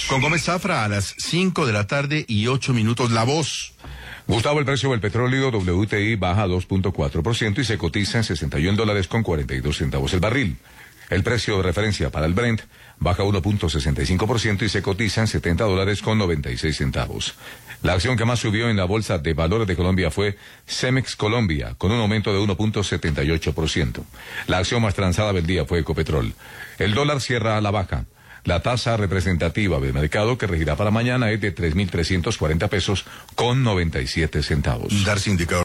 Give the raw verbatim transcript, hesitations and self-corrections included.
Con Gómez Zafra a las cinco de la tarde y ocho minutos. La Voz. Gustavo, el precio del petróleo W T I baja dos punto cuatro por ciento y se cotiza en sesenta y un dólares con cuarenta y dos centavos el barril. El precio de referencia para el Brent baja uno punto sesenta y cinco por ciento y se cotiza en setenta dólares con noventa y seis centavos. La acción que más subió en la Bolsa de Valores de Colombia fue Cemex Colombia, con un aumento de uno punto setenta y ocho por ciento. La acción más transada del día fue Ecopetrol. El dólar cierra a la baja. La tasa representativa del mercado que regirá para mañana es de tres mil trescientos cuarenta pesos con noventa y siete centavos. Darse indicador.